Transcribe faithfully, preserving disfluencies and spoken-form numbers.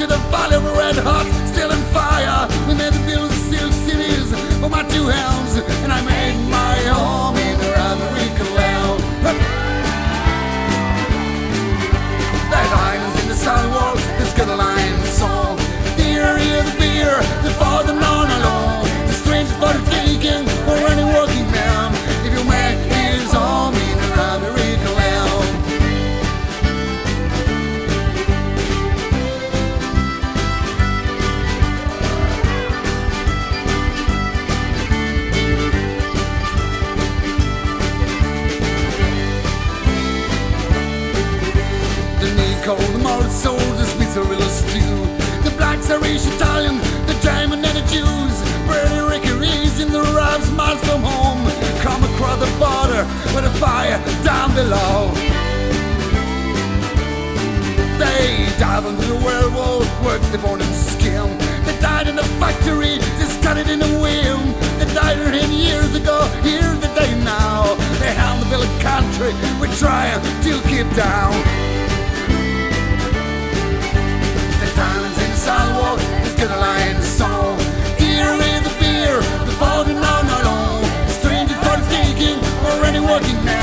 to the valley of red hot, still in fire. We made the beautiful steel cities with my two hands, and I made my home in the American land. The diamonds in the sidewalk, this good line song. The area, the beer, the father none alone. The strangers for the taking for any working man. If you make his home in the American land. The Maori soldiers, mozzarella stew. The blacks, Irish, Italian, the German and the Jews. Pretty Rickeries in the rubs, miles from home. Come across the border with a fire down below. They dive into the werewolf, work the bone and skin. They died in the factory, just cut it in the wind. They died here years ago, here's the day now. They hound the village country, we're trying to keep down. Diamonds in the sidewalk, it's gonna lie in the song. Here is the beer, the falling on alone. Strangers for the taking, or any working man.